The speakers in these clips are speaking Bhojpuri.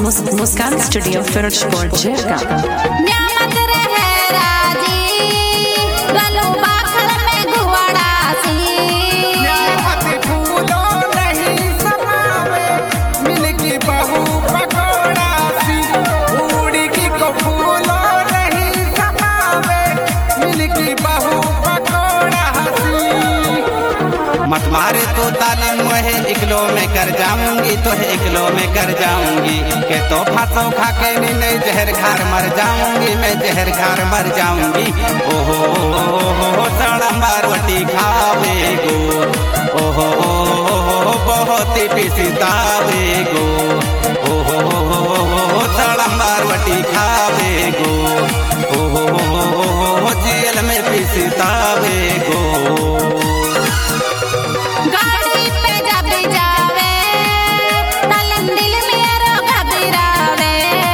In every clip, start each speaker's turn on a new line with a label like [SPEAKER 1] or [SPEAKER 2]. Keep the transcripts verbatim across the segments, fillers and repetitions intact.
[SPEAKER 1] मुस्कान स्टूडियो फिरोजपुर झिरका।
[SPEAKER 2] न्यामत रहे राजी गलो बाखर में घुवड़ा सी
[SPEAKER 3] न्यामत फूलो नहीं समावे मिलकी बहू पकोड़ा सी उड़ी की को फूलो नहीं समावे मिलकी बहू पकोड़ा सी।
[SPEAKER 4] मत मारे तो तालीम है इकलो में कर जाऊंगी तो है इकलो में कर जाऊंगी के तो फांसों खा के नहीं जहर खार मर जाऊंगी मैं जहर खार मर जाऊंगी। ओहो ओहो साड़ा मारवटी खावे गो ओहो बहुत पिसतावे गो ओहो साड़ा मारवटी खावे गो ओहो जेल में पिसतावे गो।
[SPEAKER 2] गाड़ी पे जब जावे तलन दिल मेरो घबरावे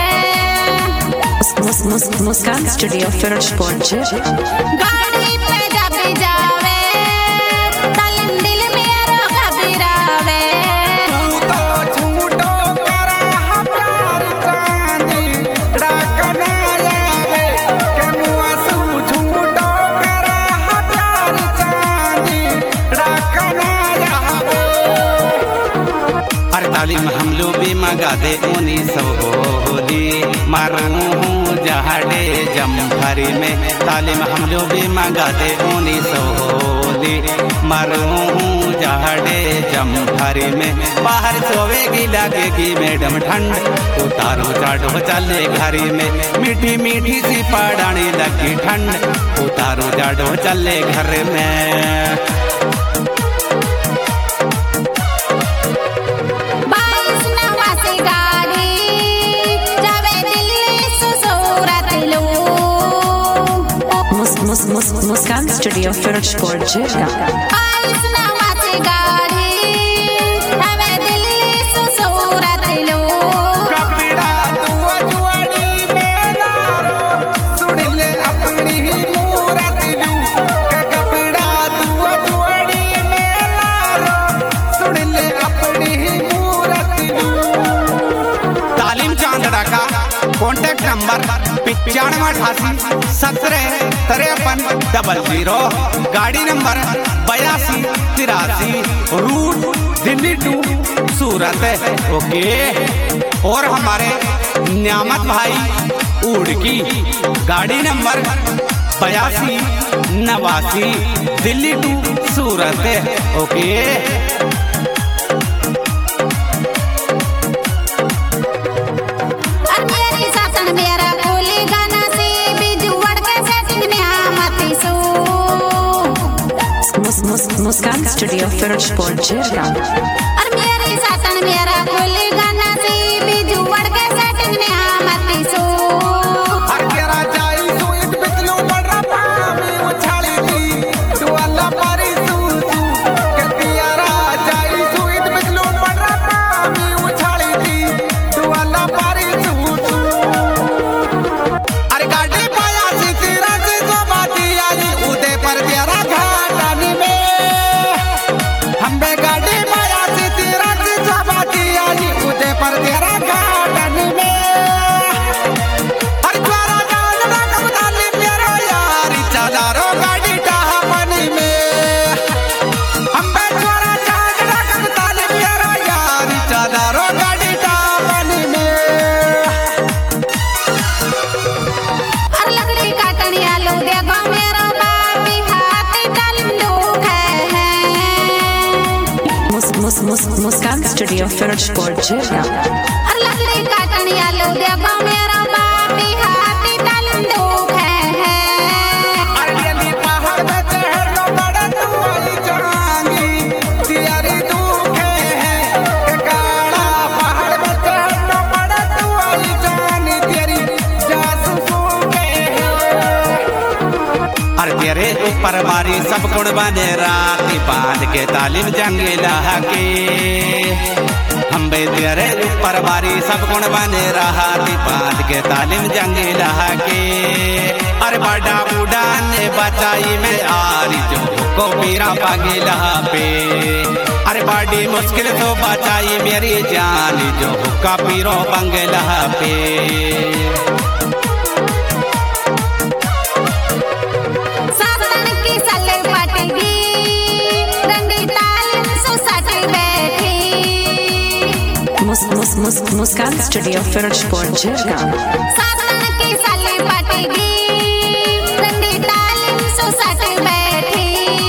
[SPEAKER 1] मुस्कान स्टूडियो फिरोजपुर झिरका।
[SPEAKER 2] गाड़ी पे जब जावे तलन दिल मेरो घबरावे
[SPEAKER 3] तू तो झूठो करा प्यार चांदी डाकना आवे के मुआ सू झूठो करा प्यार चांदी डाकना आवे।
[SPEAKER 4] अरे तालीम हम लोग भी मगा दे उन्हीं सौ होली मारू हूँ जहाड़े जमभरी में तालीम हम लोग भी मगा दे उन्हीं सौ होली मारू हूँ जहाड़े जमभरी में बाहर सोवेगी लगेगी मैडम ठंड उतारो चाटो चले घरी में मीठी मीठी सी पड़ानी लगी ठंड उतारो चाटो चले घर में।
[SPEAKER 2] बाईस नवासी गाड़ी जावे दिल्ली से सूरत लू
[SPEAKER 1] मुस्कान स्टूडियो फिरोजपुर झिरका।
[SPEAKER 2] बाईस नवासी गाड़ी जावे दिल्ली से सूरत लू
[SPEAKER 3] कपड़ा दुआ जुआड़ी में लारो सुन ले अपनी ही मूरत लू के कपड़ा दुआ जुआड़ी में लारो सुन ले अपनी ही मूरत लू।
[SPEAKER 4] तालीम चांदड़ा का कॉन्टैक्ट नंबर पिचानवे अठासी सत्रह तिरपन डबल जीरो गाड़ी नंबर बयासी तिरासी route Delhi to Surat okay. और हमारे न्यामत भाई उड़की गाड़ी नंबर बयासी नवासी दिल्ली टू सूरत ओके।
[SPEAKER 2] मेरी सासन मेरा खोली गाना से बिजुड़ के सेटिंग न्यामत सू
[SPEAKER 1] मुस्कान स्टूडियो फिरोजपुर झिरका।
[SPEAKER 2] और मेरी सासन मेरा खोली गाना से बिजुड़ के सेटिंग न्यामत सू
[SPEAKER 3] हर केरा जाई सुइत बितलू बड़ा पामी उछाली थी दुआला पारी सूसू के पियारा जाई सुइत बितलू बड़ा पामी उछाली थी दुआला पारी सूसू। अरे गाड़ी पाया सी तेरा से जो बाती आई उदय पर प्यारा घाटानी में हम बे गाड़ी पाया सी तेरा से जो बाती आई उदय पर प्यारा घाटानी में। हर द्वारा जान रकम डाली प्यारा यारी चादारो गाड़ी डाहमनी में हम बे द्वारा जान रकम डाली प्यारा यारी चादारो गाड़ी डाहमनी में।
[SPEAKER 2] और लकड़ी काटनी आलू देखो मेरा बापी हाथी डालिम दुख है
[SPEAKER 1] मुस्कान स्टूडियो फिरोजपुर झिरका।
[SPEAKER 2] और लकड़ी काटनी आलू देखो मेरा बापी हाथी डालिम दुख है
[SPEAKER 3] अरली पहाड़ में चढ़नो बड़ा तू आई जाएंगी तियारी दुखे है के काला पहाड़ में चढ़नो बड़ा तू आई जानी तेरी जासूसू के है।
[SPEAKER 4] अरे तेरे ऊपर मारी सब गुण बने रात बांध के तालीम जंगीला के हम बे तेरे ऊपर मारी सब गुण बने रात बांध के तालीम जंगीला के। अरे बड़ा बूढ़ा ने बचाई में आरी जो को पीरा पागिला पे अरे बड़ी मुश्किल तो बचाई मेरी जान जो हुक्का पीरो बंगला पे।
[SPEAKER 2] साधन की सले पटेगी रंगी तालीम सोसाइटी बैठी।
[SPEAKER 1] मुस मुस मुस मुस्कान स्टूडियो फिरोजपुर जयगांव।
[SPEAKER 2] साधन की सले पटेगी रंगी तालीम सोसाइटी बैठी।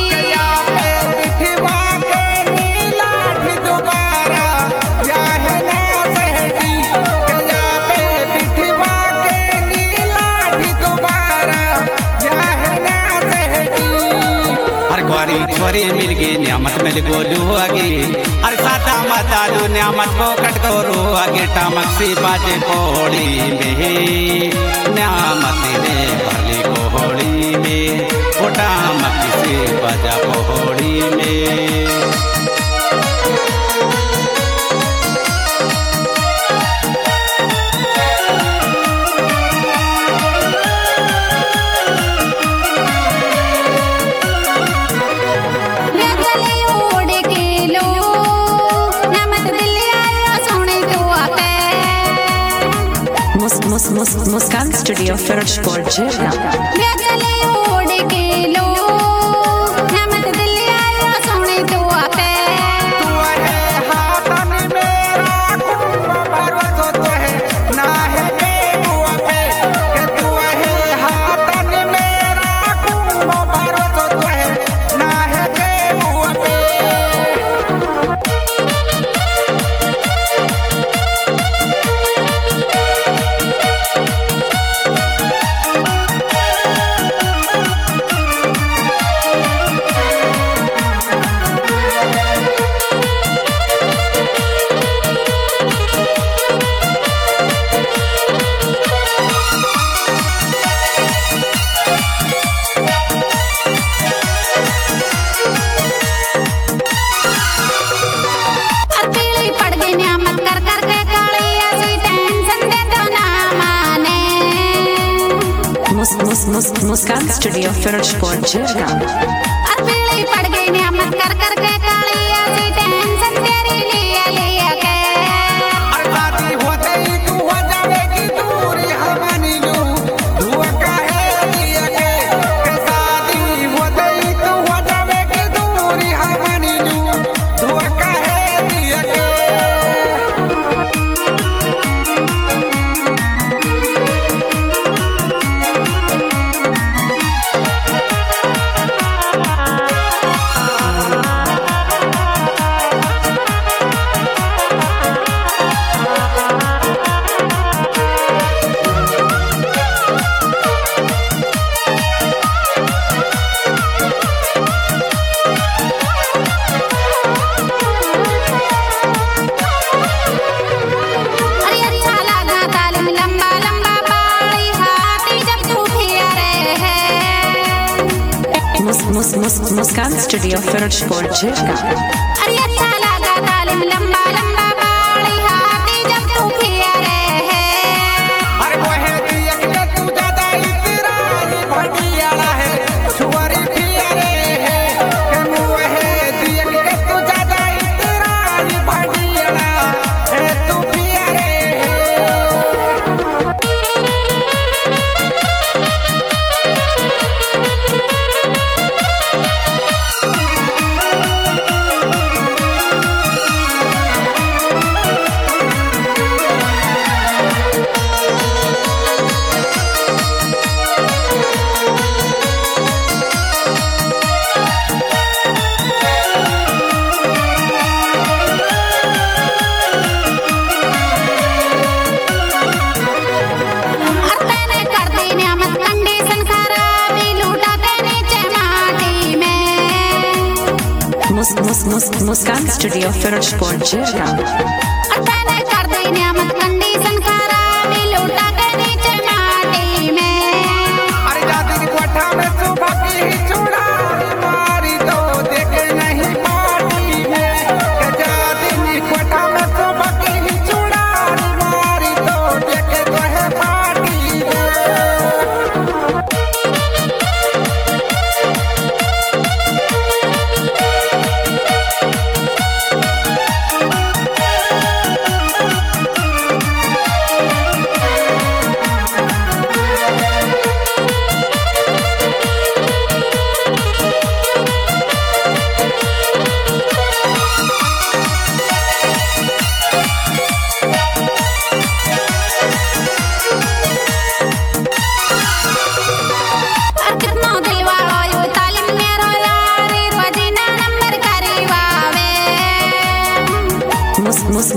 [SPEAKER 4] छोरी मिल गई न्यामत मिल गोलू आगे। अरे सादा मदालू न्यामत को कट करो आगे टामक सी बाजे कोड़ी में। न्यामत ने भरली कोहड़ी में वो टामक से बाजा कोहड़ी में।
[SPEAKER 1] मुस मुस मुस्कान स्टूडियो फिरोजपुर जयगांव। मुस मुस मुस मुस्कान स्टूडियो फिरोजपुर जयगांव।
[SPEAKER 2] अकेली पड़ गई न्यामत कर कर के काली ऐसी टेंशन तेरी लिया लिया के।
[SPEAKER 3] अरे शादी होते ही तू हो जाएगी दूरी हमनी लू दुआ काहे लिया के। शादी होते ही तू हो जाएगी दूरी हमनी लू दुआ काहे लिया के।
[SPEAKER 1] मुस मुस मुस्कान स्टूडियो फिरोजपुर जयगांव।
[SPEAKER 2] अरे अच्छा लगा तालीम लंबा लंबा बाड़ी हाथी जब तू फिरे है।
[SPEAKER 3] अरे वो है दिया के तू ज्यादा इतरानी भटियाला है छुआरी फिरे है। के वो है दिया के तू ज्यादा इतरानी भटियाला है तू फिरे है।
[SPEAKER 1] मुस मुस मुस मुस्कान स्टूडियो फिरोजपुर जयगांव।
[SPEAKER 2] अतने कर दी नियामत कंडीशन खराबी लूटा के नीचे माटी में।
[SPEAKER 3] अरे दादी की कोठा में सुबह की ही चुड़ाई मारी तो देखे नहीं पार्टी में। के दादी की कोठा में सुबह की ही चुड़ाई मारी तो देखे तो है पार्टी में।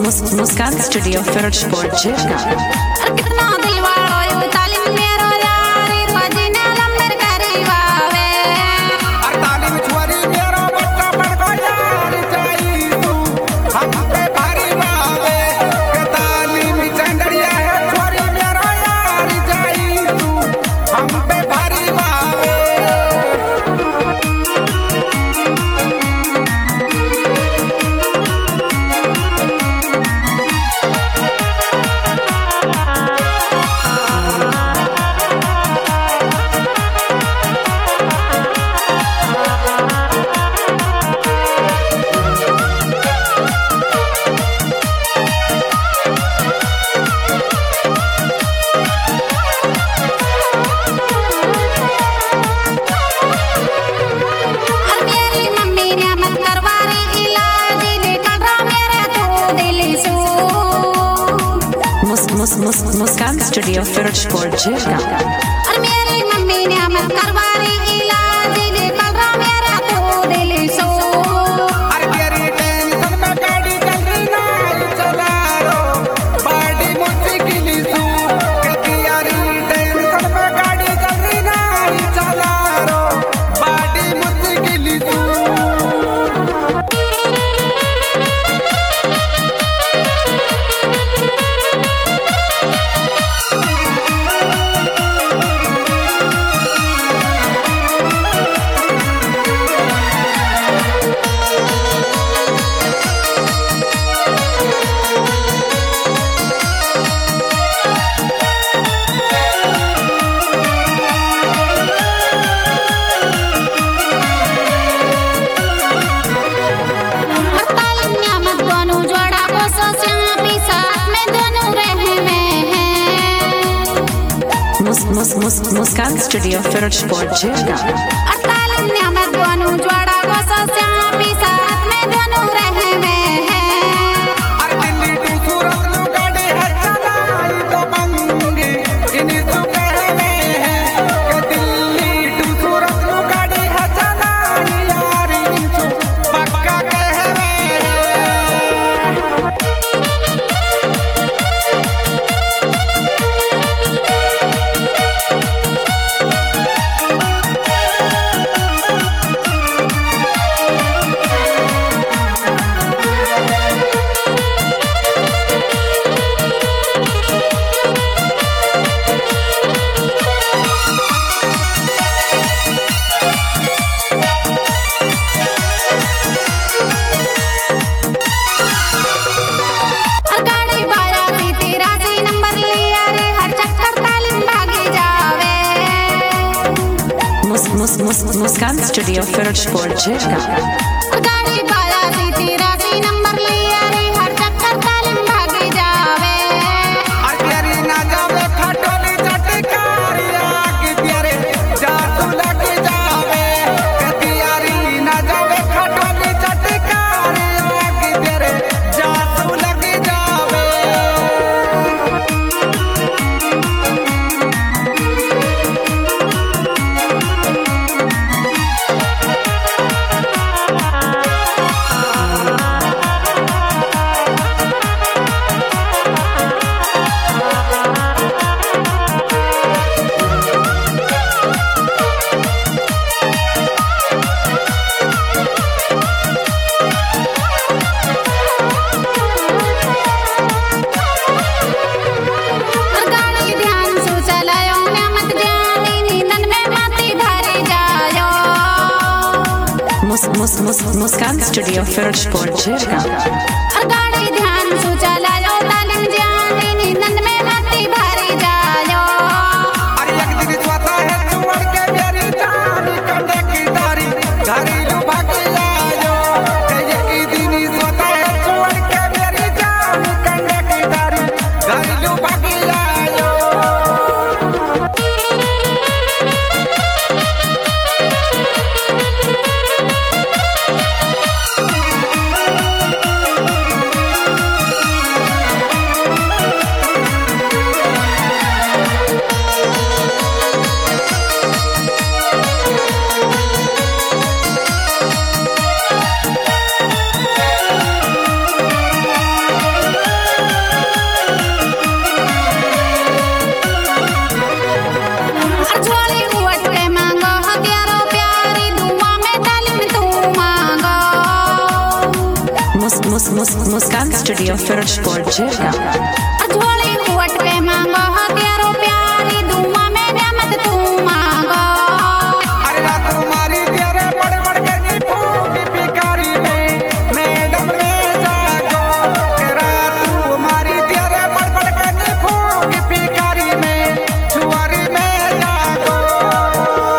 [SPEAKER 1] Mus- Muskan Studio Ferrosport Jirga.
[SPEAKER 2] कितना दिलवाड़ो यो तालीम मेरो यारी रोजीने लंबर करीवावे
[SPEAKER 3] और तालीम छोरी मेरा बच्चा पढ़ को यार चाहिए तू हम पे भारी बावे के तालीम चंदरिया है छोरी मेरा यार चाहिए तू हम पे भारी बावे
[SPEAKER 2] और मेरी मम्मी ने मत करवारी इलाज लेकर रा मेरे तू दिल सू
[SPEAKER 1] Mus- Mus- Mus- Muskan Studio Ferrosport Jirga.
[SPEAKER 2] और मेरी मम्मी ने मत करवारी इलाज लेकर रा मेरे तू दिल सू
[SPEAKER 3] अरे तेरी टेंशन में गाड़ी चल रही ना चला रो बड़ी मुश्किल सू के तेरी टेंशन में गाड़ी चल रही ना चला रो बड़ी मुश्किल सू
[SPEAKER 2] तालीम नियामत दोनों जोड़ा को सोसियां भी साथ में दोनों रहे में हैं
[SPEAKER 1] Mus- Mus- Mus- Muskan Studio Ferrosport Jirga.
[SPEAKER 2] और तालीम नियामत दोनों जोड़ा को सोसियां भी साथ में दोनों रहे में हैं
[SPEAKER 3] अरे दिल्ली टू सूरत लो गाड़ी है चलाई तो बंगी इन्हीं सु कहने हैं कि दिल्ली टू सूरत लो गाड़ी है चलाई यार इन्हीं सु पक्का कहने हैं
[SPEAKER 2] और गाड़ी बाया सी तिरासी नंबर लिया रे हर चक्कर तालीम भागी जावे
[SPEAKER 1] Mus- Mus- Mus- Muskan Studio Ferrosport Jirga.
[SPEAKER 2] और गाड़ी बाया सी तिरासी नंबर लिया रे हर चक्कर तालीम भागी जावे
[SPEAKER 3] और तेरी ना जावे खटोली चटकारी आगे तेरे जादू लग जावे कि तेरी ना जावे खटोली चटकारी आगे तेरे जादू लग जावे
[SPEAKER 2] और गाड़ी ध्यान से चलायो ने मत जानी नींदन में माती भरे जायो
[SPEAKER 1] Mus- Mus- Mus- Muskan Studio Ferrosport Jirga.
[SPEAKER 2] और गाड़ी ध्यान से चलायो तालीम जानी नींदन में माती भरे जायो
[SPEAKER 3] अरे एक दिन स्वतः है चुवर के मेरी जानी कंडे की दारी घरेलू भाग आयो एक दिन स्वतः है चुवर के मेरी जानी कंडे की दारी घरेलू भाग आयो
[SPEAKER 2] और
[SPEAKER 1] mus- mus- Muskan Studio First Sport Jeddah.
[SPEAKER 2] झोले